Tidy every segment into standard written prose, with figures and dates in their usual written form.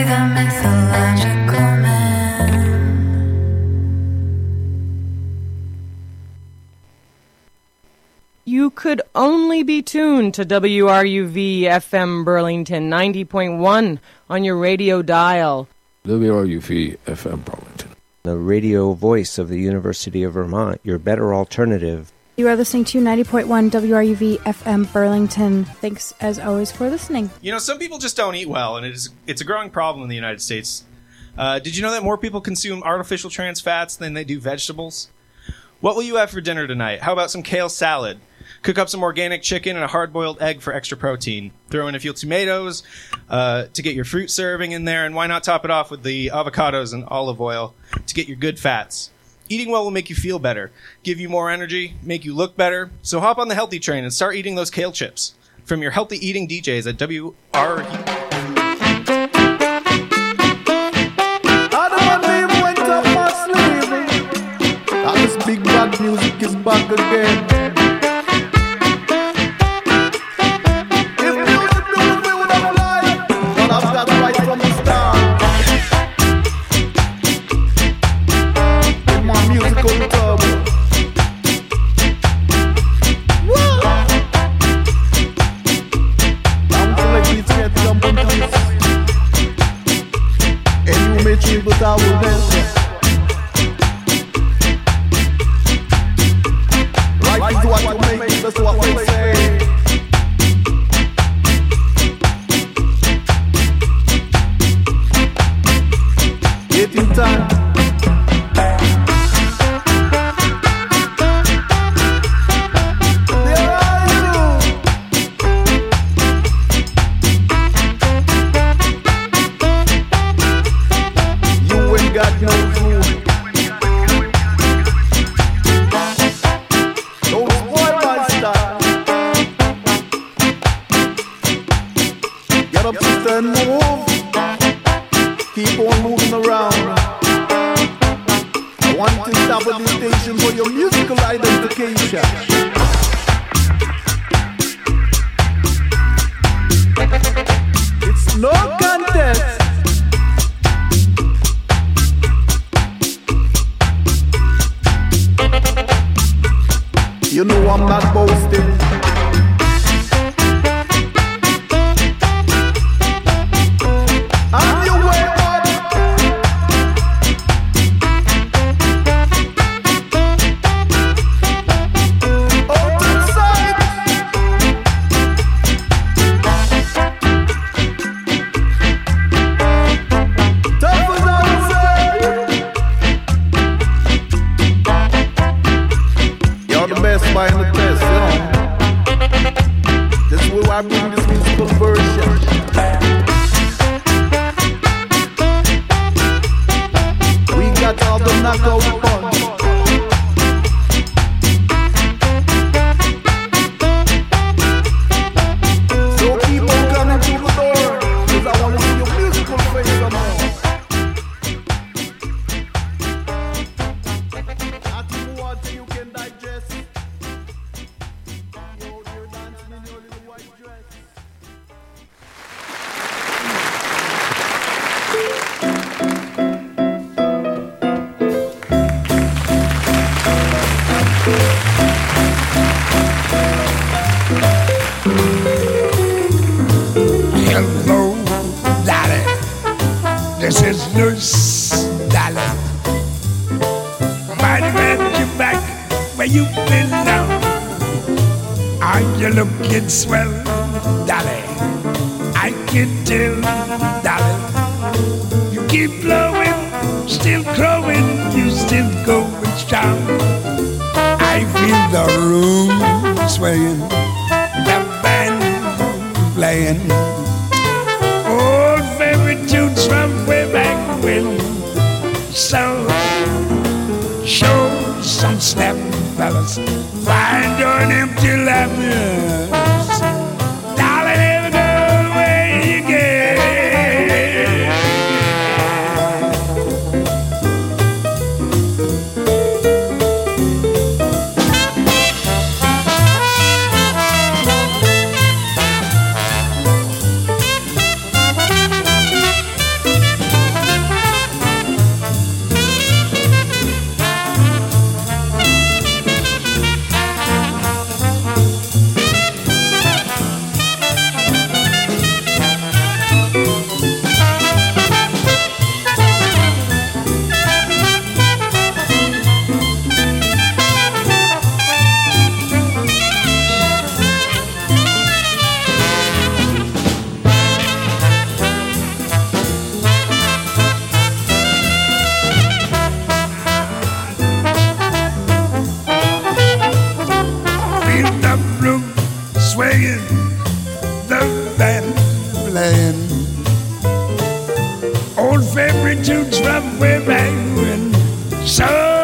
the mythological man. You could only be tuned to WRUV FM Burlington 90.1 on your radio dial. WRUV FM Burlington, the radio voice of the University of Vermont, your better alternative. You are listening to 90.1 WRUV FM Burlington. Thanks, as always, for listening. You know, some people just don't eat well, and it's a growing problem in the United States. Did you know that more people consume artificial trans fats than they do vegetables? What will you have for dinner tonight? How about some kale salad? Cook up some organic chicken and a hard-boiled egg for extra protein. Throw in a few tomatoes to get your fruit serving in there, and why not top it off with the avocados and olive oil to get your good fats. Eating well will make you feel better, give you more energy, make you look better. So hop on the healthy train and start eating those kale chips from your healthy eating DJs at WRU. This big bad music is back again. If music don't feel that life, well, I've got right from the start. In my musical turbo. Woo! I'm to let these heads jump on this. And you may chill, but I will dance. Right is what you make, that's what they say. Getting time. There are you. You ain't got no food. And move, keep on moving around. I want to establish a station for your musical identification. It's no contest. You know I'm not boasting. I bring this musical version. We got all the knockout punch. So keep on coming through the door, 'cause I want to see your musical face some more. After you want to, you can digest. You're dancing in your little white dress. Hello, Dolly. This is Nurse Dolly. Mighty glad you're back where you've been now. Are you looking swell, Dolly? I can tell, Dolly. You keep blowing, still growing, you still going strong. I feel the room swaying, the band playing. Old favorite tunes from way back when. So, show some snap, fellas. Find your empty laughers. Darling, never go away again. when. Old favorite tunes from way back when. So,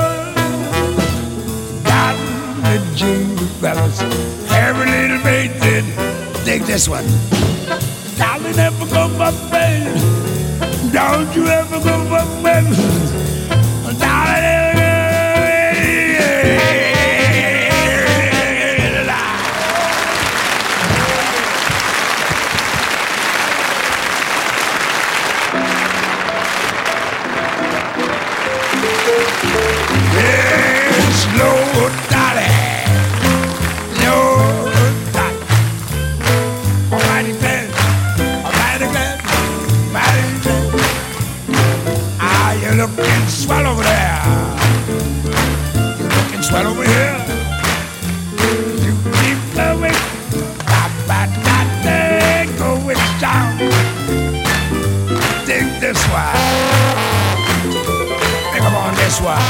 got the jingle bells. Every little bit did. Dig this one. Darling, never go for bed. Don't you ever go for bed. Darling, slow dolly, slow dolly. Alrighty glad, alrighty glad, alrighty glad. Ah, you're looking swell over there. You're looking swell over here. You keep going, going down. Dig this one. Think about this one.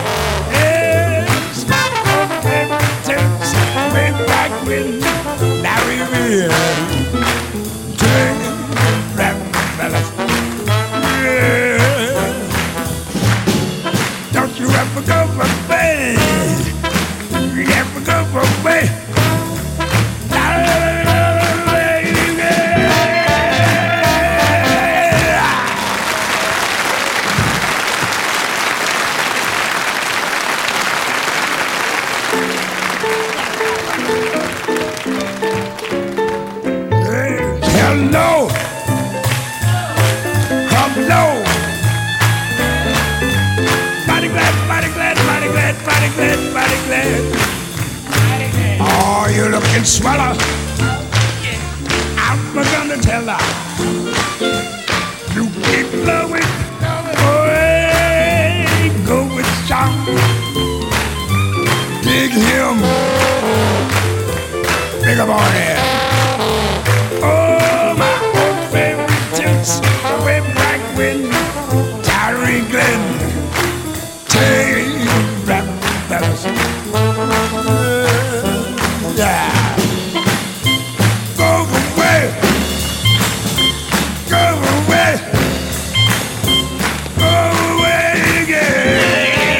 Way back when Larry Reed turned rap fellas. Don't you ever go for bed. You ever go for bed. Hello, come low. Mighty glad, mighty glad, mighty glad, mighty glad, mighty glad. Oh, you're looking sweller. I'm gonna tell her. You keep blowing, away, go with John. Dig him, big up on here. Oh, my old favorite tunes, way back when Tyree Glenn, take rap fellas. Yeah. Go away, go away, go away again.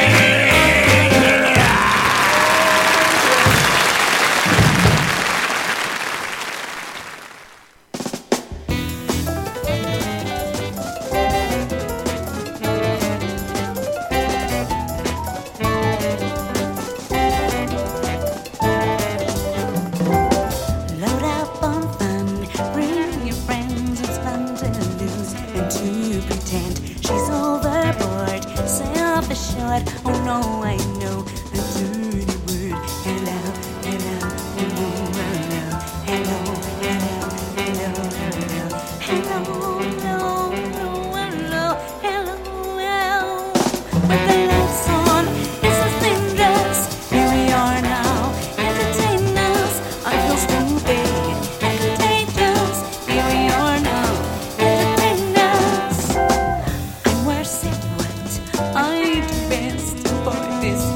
Load up on fun, bring your friends, it's fun to lose and to pretend she's overboard, self-assured. Oh no, I know a dirty word. Hello, hello, hello, hello, hello, hello, hello, hello, hello, hello, hello, hello. With the lights on, it's as dangerous. Here we are now, entertain us. I feel stupid, entertainers. Here we are now, entertain us. I'm worse at what I do best for this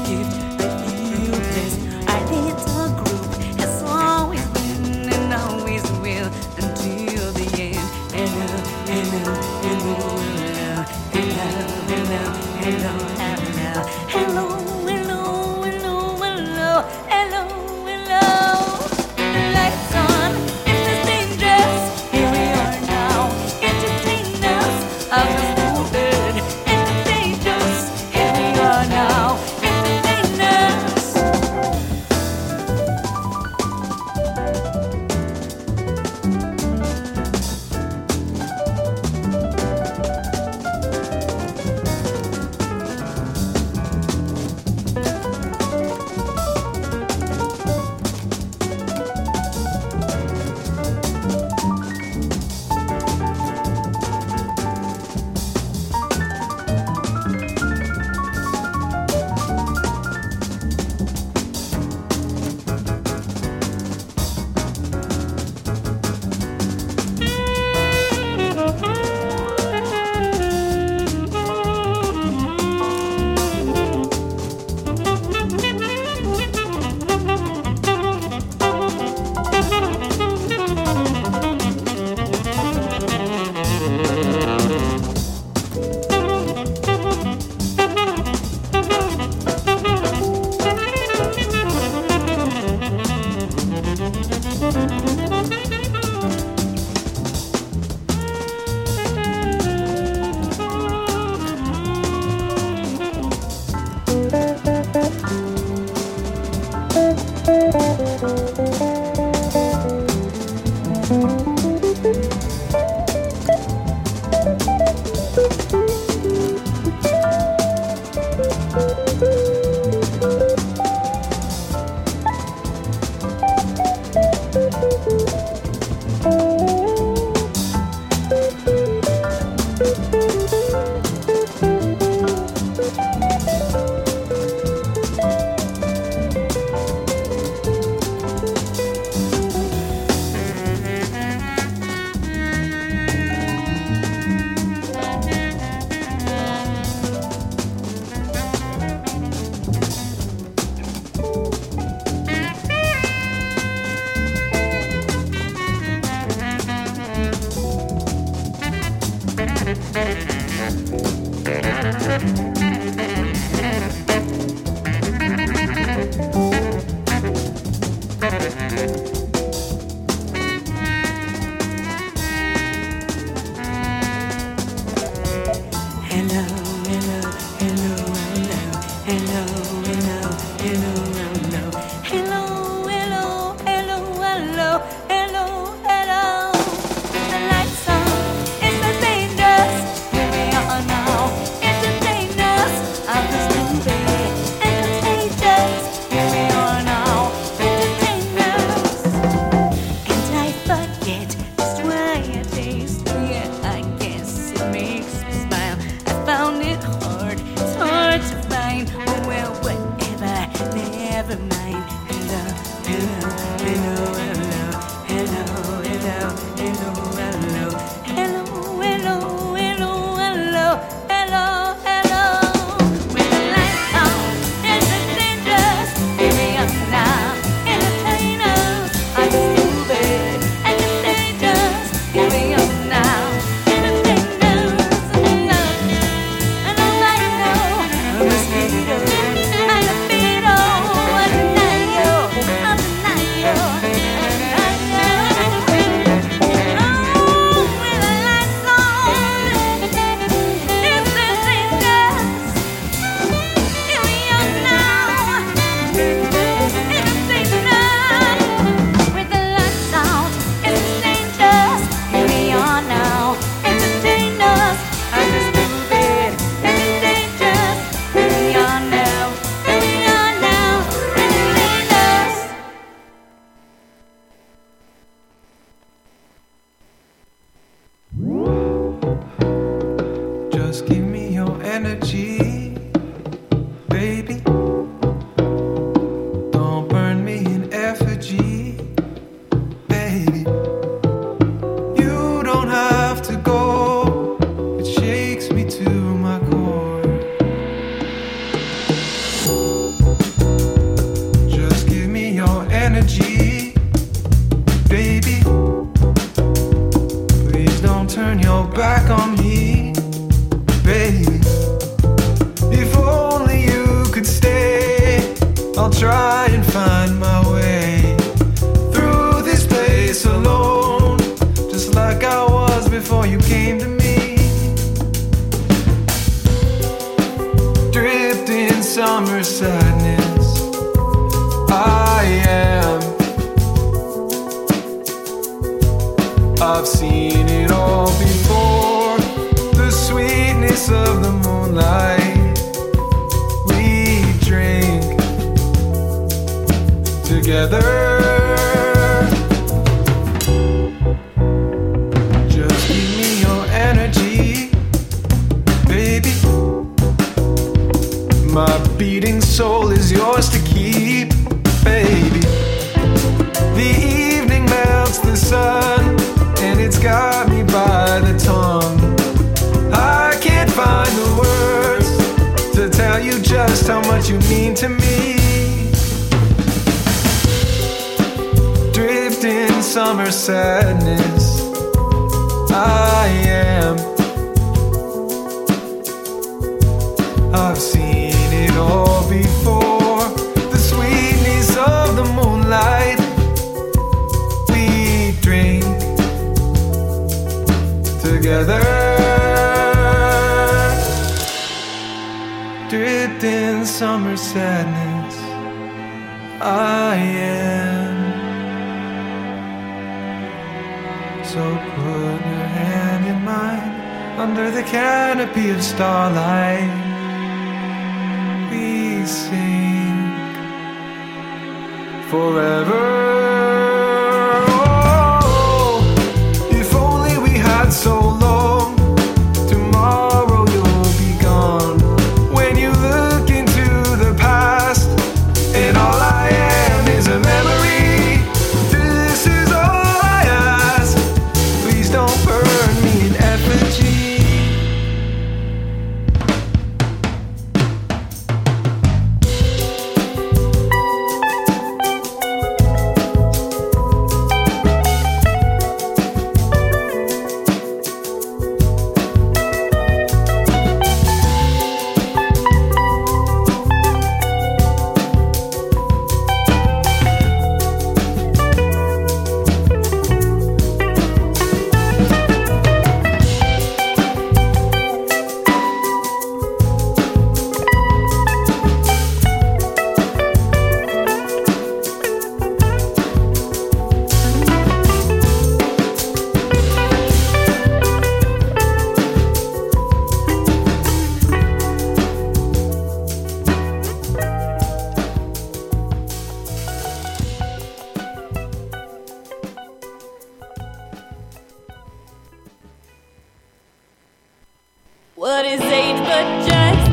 What is age but just